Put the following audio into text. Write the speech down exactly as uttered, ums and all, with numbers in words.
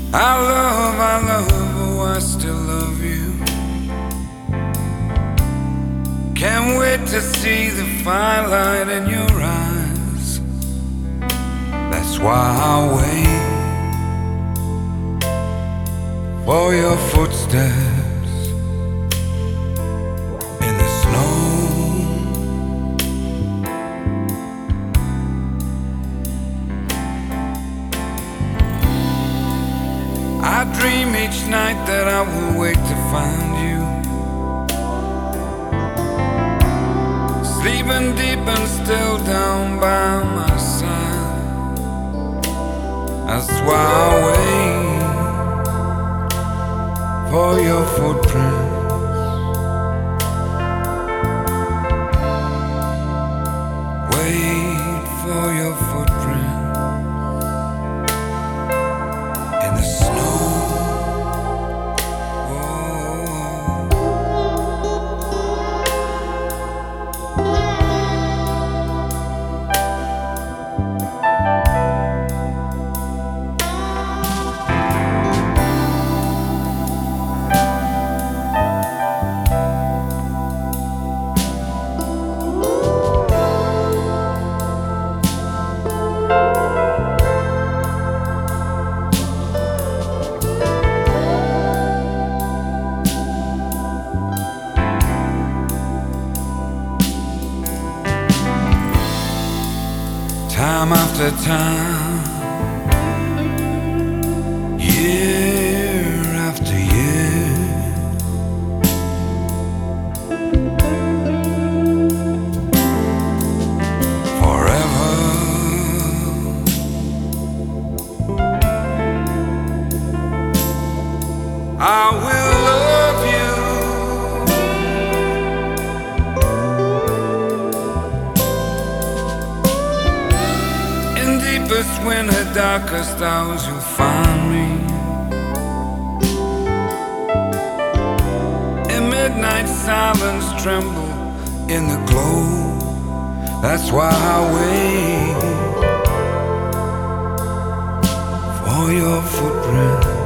I love, I love, oh, I still love you. Can't wait to see the firelight in your eyes. That's why I'll wait for your footsteps in the snow. I dream each night that I will wait to find you, sleeping deep and still down by my side. That's why I wait for your footprints. Wait for your footprints in the snow. Time after time, year after year, forever I will love you. Deepest winter, darkest hours, you'll find me. In midnight silence, tremble in the glow. That's why I wait for your footprint.